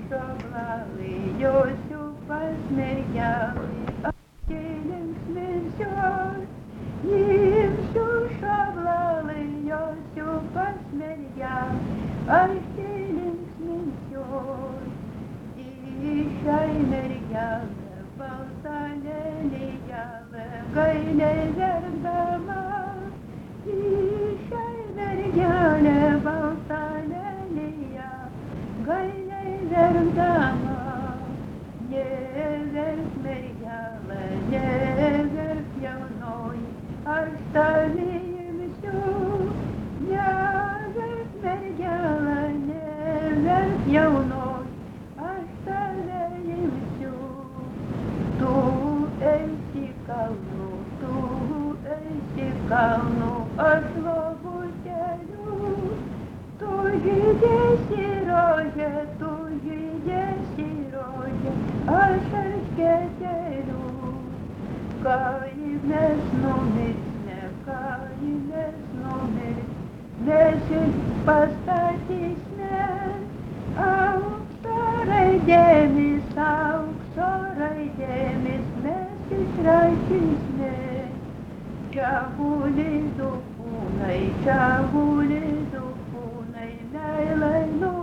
šoblali, Josiupas mergelė, linksminsios. Imsiu šoblali, Josiupas mergelė, aš linksminsios. Išai mergelė, balta lelijėlė, gailiai verkdama. Išai mergelė, balta lelija, gailiai verkdama. Neverk mergelė, neverk jaunoji, aš tave imsiu. Neverk mergelė, neverk jaunoji, aš tave imsiu. Tu eisi kalnu, tu eisi kalnu, aš lovuteliu. Tu judėsi rožė, tu judėsi rožė, aš erškėteliu. Kaimes numirsime, kaimes numirs, mes ir pastatysime aukso raidėmis mes išrašysime. Čia guli du kūnai, meilai